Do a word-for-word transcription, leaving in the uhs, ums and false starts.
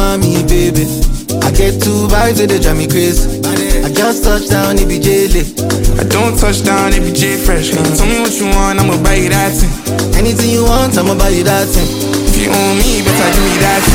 want me, baby. I get two vibes with the drive me crazy. I just touched down, it be J-Lit. I don't touch down, it be J-Fresh. Tell me what you want, I'ma buy you that thing. Anything you want, I'ma buy you that thing. If you own me, better give me that thing.